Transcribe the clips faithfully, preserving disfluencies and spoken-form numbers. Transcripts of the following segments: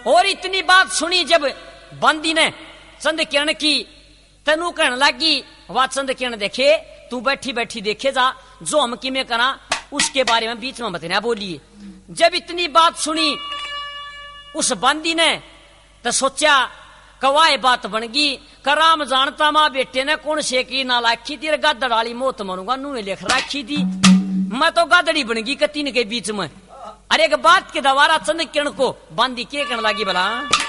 और इतनी बात सुनी जब बंदी ने चंद किरण की, तेनू कहने लगी वह चंद किरण देखे, तू बैठी बैठी देखे जा, जो हम किमें करा उसके बारे में बीच में बताना बोलिए। जब इतनी बात सुनी उस बंदी ने तो सोचा कवाए बात बन गई, कराम जानता माँ बेटे ने कौन से की ना लाखी थी, गादड़ वाली मौत मरूंगा नू लिख राखी थी, मैं तो गादड़ी बन गई कतीन के बीच में। अरे एक बात के दवारा चंद किरण को बंदी के कहने लगी भला,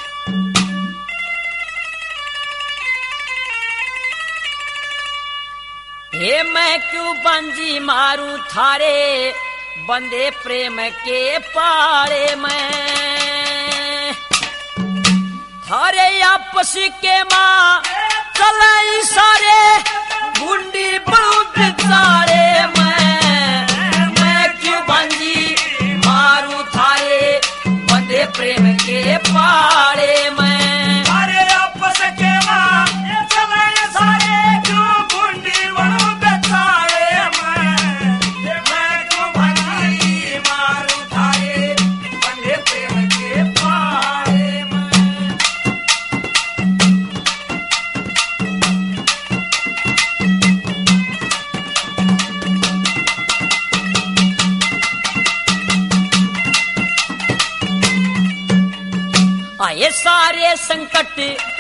हे मैं क्यों बंजी मारू थारे बंदे प्रेम के पारे में, थारे आपस के माँ चले सारे गुंडी बड़ू बिचारे में, मैं क्यों बंजी मारू थारे बंदे प्रेम के पारे में, थारे आपस के माँ चले सारे गुंडी बड़ू बिचारे में, मैं क्यों बंजी मारू थारे बंदे प्रेम के पारे में। आए सारे संकट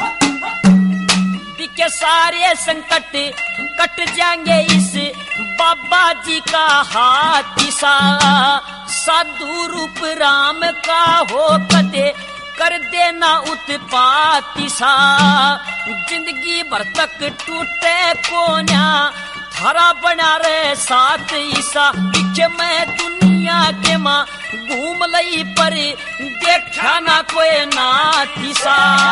दिखे सारे संकट कट जाएंगे इस बाबा जी का हाथ सा, साधु रूप राम का हो कदे कर देना उत्पाती सा, जिंदगी भर तक टूटे कोन्या थारा बना रहे साथ ईसा, दिखे मैं दुनिया के माँ घूम लई पर देखा ना कोई नाती सा,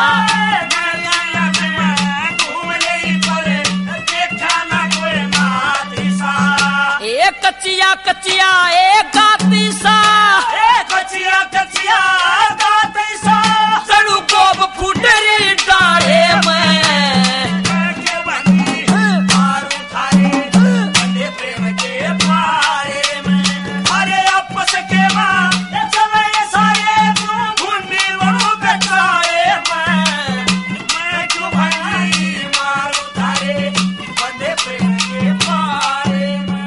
एक कचिया कचिया एक गाती सा, एक कचिया कचिया गाती सा, सड़ू कोब फुटरी डारे में, मारू थारे बंदे प्रेम के पारे में, अरे आपस के माँ चले सारे गुंडी बड़ू बिचारे में, मैं क्यों भाई मारू थारे बंदे प्रेम के पारे में।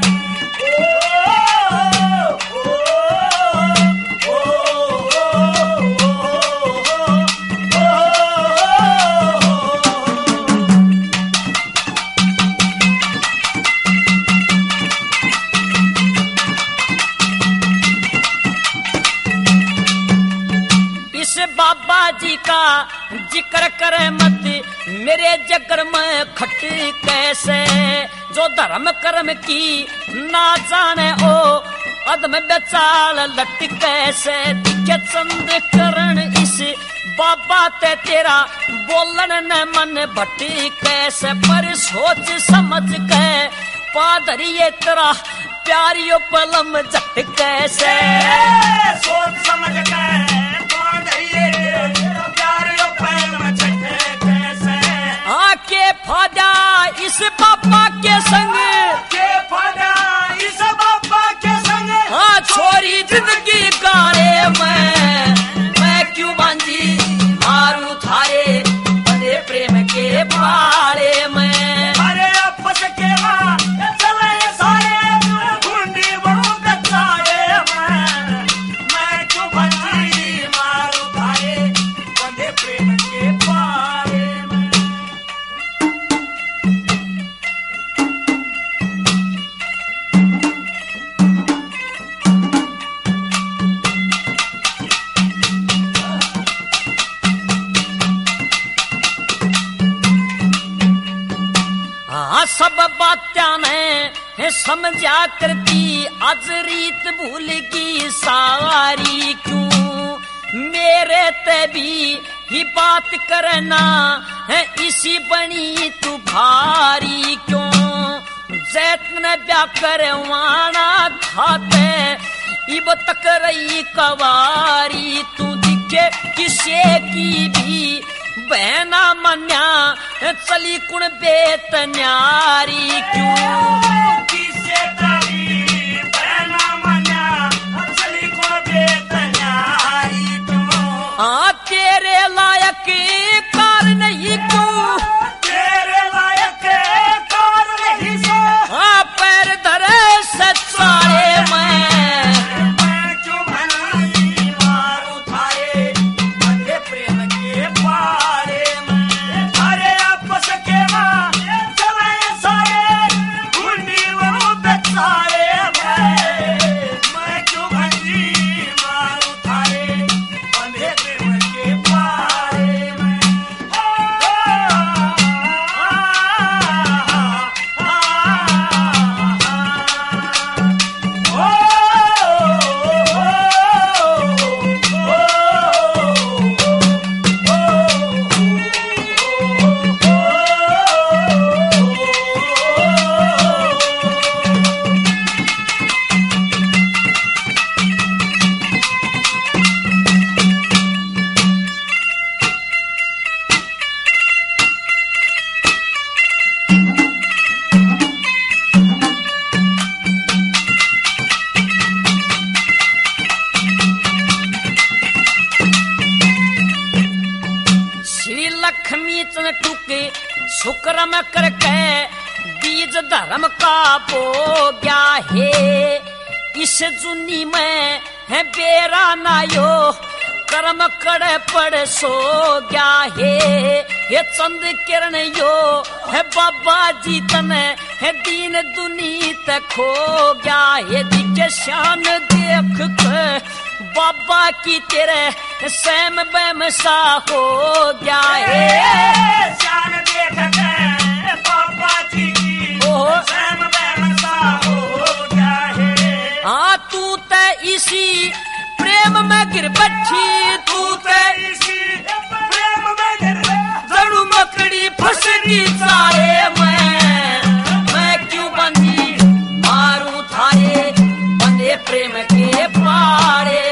बाबा जी का जिक्र करे मत मेरे जगर में खट कैसे, जो धर्म कर्म की ना जाने ओ अदम बेचाल लट कैसे, दिखे चंद करण इस बाबा ते तेरा बोलन न मन भट कैसे, पर सोच समझ के पादरिये तेरा प्यारियो पलम झट कैसे, सोच समझ के आके फादा इस बाबा के संग, के फादा इस बाबा के संग, हाँ छोरी जिंदगी गारे में, मैं क्यों बांधी मारू थारे बड़े प्रेम के पारे में, अरे आपस के माँ चले सारे गुंडी बड़ू बिचारे में, मैं क्यों बांधी मारू थारे बड़े प्रेम के पारे में। हाँ सब बात्या ने समझा करती आज रीत भूल की सारी, क्यों मेरे ते भी ही बात करना है इसी बनी तू भारी, क्यों जैतन ब्या करवाना खाते इब तक रही कवारी, तू दिखे किसे की भी बहना मन्या चली कुण बेत न्यारी, क्यों किसे तली बहना मन्या चली कुण बेत न्यारी, क्यों हाँ तेरे लायक कार नहीं क्यों, तेरे लायक कार नहीं सो, हाँ पैर धरे सच्चाए मैं, मैं क्यों भली मारू थारे बंदे प्रेम के पारे में। अरे आपस के माँ चले सारे घुंडी वो बेचारे मैं, मैं क्यों भली मारू थारे बंदे प्रेम के पारे में। श्री लक्ष्मी चंद टूके शुक्र में करके बीज धर्म का बो गया है, इस जुनी में है बेरा नायो कर्म कड़े पड़ सो गया है। ये चंद किरण यो है बाबा जी तने है दीन दुनी तक खो गया है, दिखे शान देख के बाबा की तेरे सैम बैम सा हो गया है। शान देख के बाबा जी की ओहो। सैम बैम सा हो गया है। हाँ तू ते इसी प्रेम में गिर बैठी, तू ते इसी प्रेम में गिर जड़ू मकड़ी फंस गई सारे मैं, मैं क्यों बंदी मारू थारे बंदे प्रेम के पारे